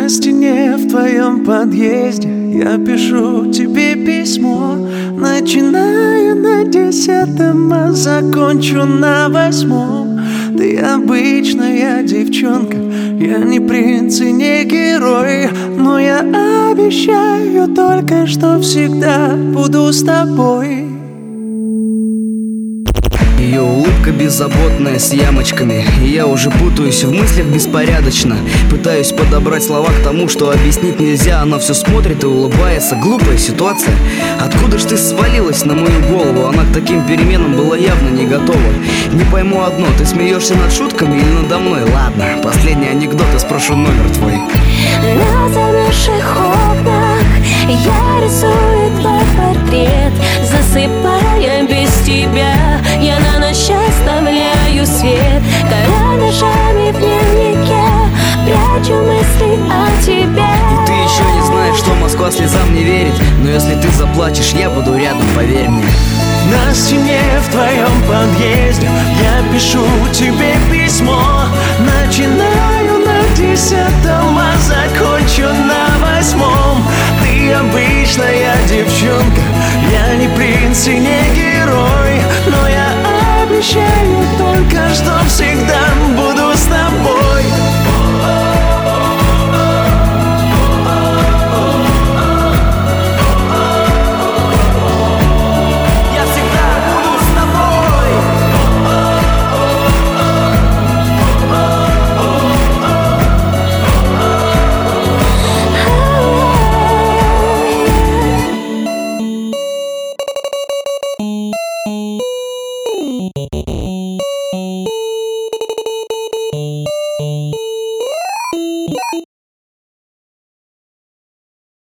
стене в твоем подъезде я пишу тебе письмо. Начинаю на 10-м, а закончу на 8-м. Ты обычная девчонка, я не принц и не герой, но я обещаю только, что всегда буду с тобой. Ее улыбка беззаботная, с ямочками, и я уже путаюсь в мыслях беспорядочно. Пытаюсь подобрать слова к тому, что объяснить нельзя. Она все смотрит и улыбается. Глупая ситуация. Откуда ж ты свалилась на мою голову? Она к таким переменам была явно не готова. Не пойму одно, ты смеешься над шутками или надо мной? Ладно, последний анекдот, и спрошу номер твой. На замерзших окнах я рисую твой портрет, засыпая без тебя. Я на ночь оставляю свет карандашами в дневнике, прячу мысли о тебе. И ты еще не знаешь, что Москва слезам не верит, но если ты заплачешь, я буду рядом, поверь мне. На стене в твоем подъезде я пишу тебе письмо. Начинаю